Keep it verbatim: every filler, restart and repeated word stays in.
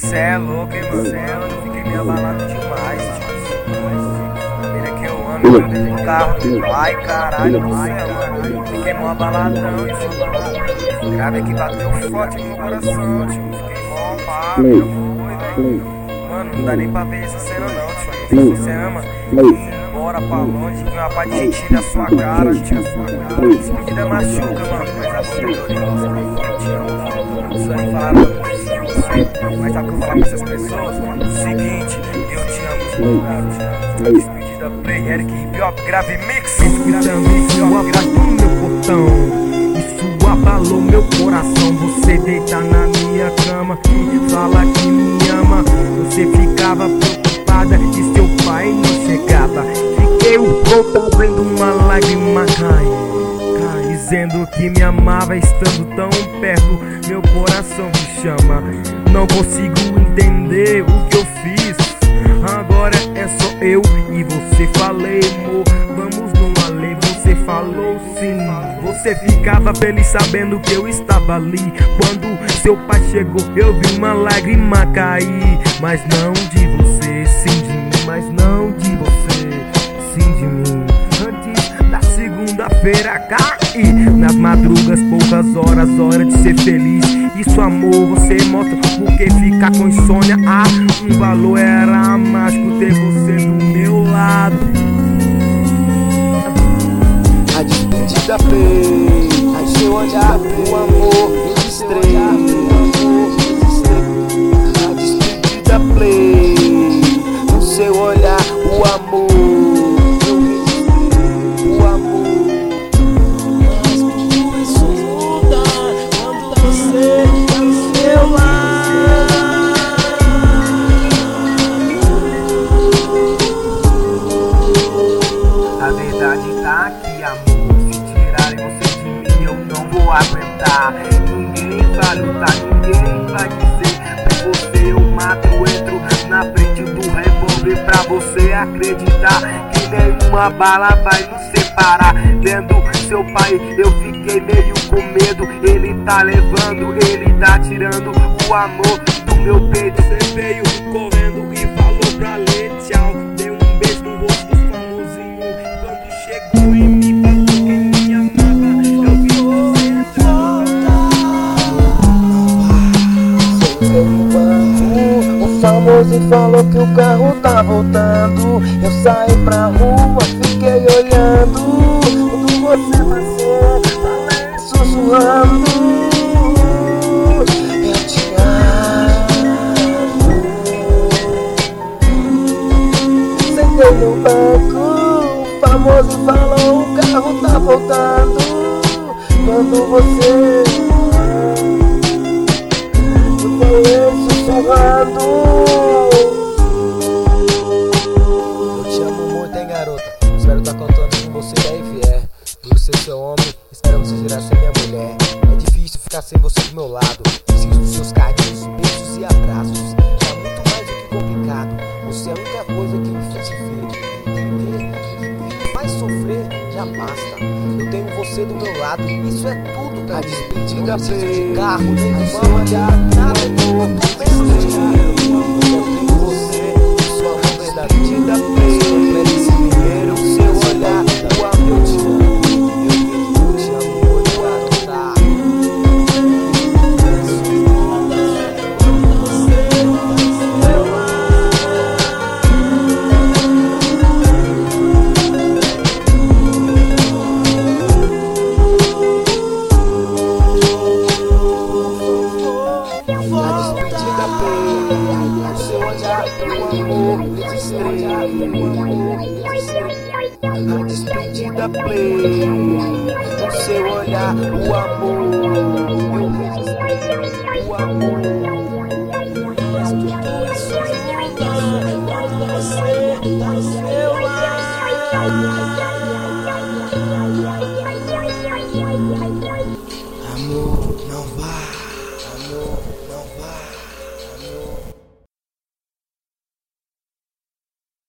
Cê é louco, hein, mano? Cê é louco, eu fiquei me abalado demais, tio. Ele é que eu amo, eu dentro do carro. Ai, caralho do céu, mano. Fiquei mó abaladão, tio. Grave aqui, bateu forte no meu coração, tio. Fiquei mó pá, meu foi, velho. Mano, não dá nem pra ver essa cena não, tio. Se você ama, bora pra longe, que uma parte de gente da sua cara, tio. Despedida machuca, mano, mas a boca é dolorosa. Eu te amo, não sei nem falar pra você. Mas sabe o que eu falar pra essas pessoas? O seguinte, eu te amo, cara. Despedida play, Eric Hip Hop, grave mix. Escutando isso atrás do meu portão, isso abalou meu coração. Você deita na minha cama e fala que me ama. Você ficava preocupada e seu pai não chegava. Fiquei um pouco vendo uma lágrima cair, cair, dizendo que me amava estando tão perto. Meu coração me chama, não consigo entender o que eu fiz. Agora é só eu e você. Falei, amor, vamos numa lei. Você falou sim. Você ficava feliz sabendo que eu estava ali. Quando seu pai chegou eu vi uma lágrima cair. Mas não de você, sim de mim. Mas não de você, sim de mim. Antes da segunda-feira cair, nas madrugas, poucas horas, hora de ser feliz. Isso, amor, você mostra porque ficar com insônia. Ah, um valor era mágico ter você do meu lado. A despedida play, aí seu olhar, o amor me distrai. A despedida play, no seu olhar, o amor eu me distrai. O amor. As coisas mudam quando você tá no seu lado. A verdade tá aqui, amor. Se tirarem você de mim, eu não vou aguentar. Ninguém vai lutar, ninguém vai dizer. Por você eu mato, entro na frente do revólver pra você acreditar que nenhuma bala vai nos separar. Vendo seu pai, eu fiquei meio com medo. Ele tá levando, ele tá tirando o amor do meu peito. Você veio correndo e falou pra ler tchau. Deu um beijo no rosto do famosinho. Quando chegou em mim, falou que me amava. Eu vi você entrar. Sentei no banco, o famoso falou que o carro tá voltando. Eu saí pra rua, fiquei olhando. Quando você passou, falei sussurrando. Eu te amo. Sentei no banco, o famoso falou o carro tá voltando. Quando você eu falei sussurrando. Eu te amo muito, hein, garota. Espero tá contando com você daí vier. Por ser seu homem, espero você gerar ser minha mulher. É difícil ficar sem você do meu lado. Preciso dos seus carinhos, beijos e abraços. É muito mais do que complicado. Você é a única coisa que me faz ver, entender e me faz sofrer, já basta. Eu tenho você do meu lado, isso é tudo pra despedida. Não preciso de carro, nem de mão, olhar, nada amor. Pensa no dinheiro, eu tenho você, sua mão verdadeira. Merece primeiro o seu olhar, o amor eu te amo. Eu te amo muito, garota. A despedida play, no seu olhar, o amor.